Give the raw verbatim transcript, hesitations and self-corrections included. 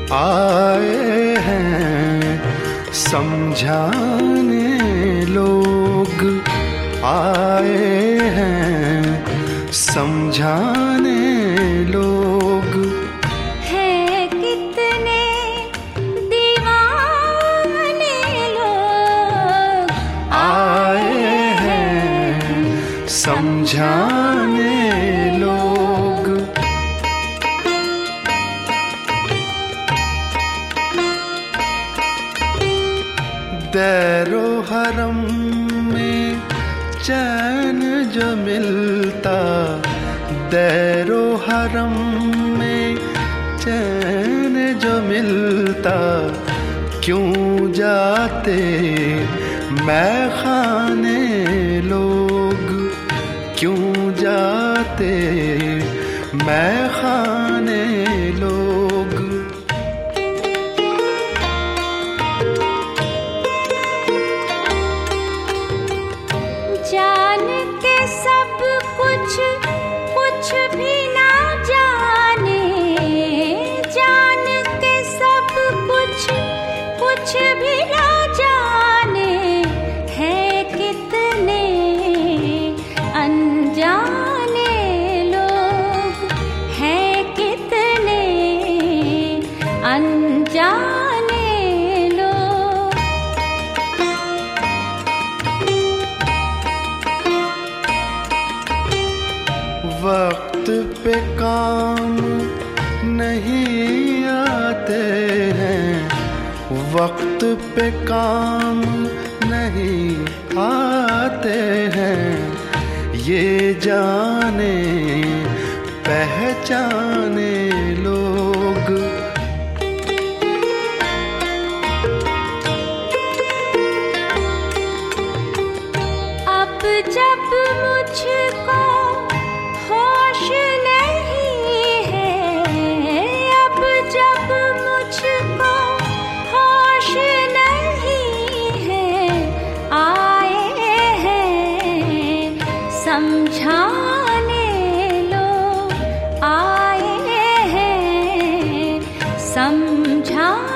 आए हैं समझाने लोग, आए हैं समझाने लोग। हैं कितने दीवाने लोग, आए हैं समझाने लोग। दैरो हरम में चैन जो मिलता, दैरो हरम में चैन जो मिलता, क्यों जाते मैं खाने लोग, क्यों जाते मैं खाने लोग। जान के सब कुछ कुछ भी ना जाने, जान के सब कुछ कुछ भी ना जाने, है कितने अनजाने लोग, है कितने अनजाने लोग। वक्त पे काम नहीं आते हैं, वक्त पे काम नहीं आते हैं, ये जाने पहचाने लोग। अब जब मुझको होश नहीं है, अब जब मुझको होश नहीं है, आए हैं समझाने लोग, आए हैं समझाने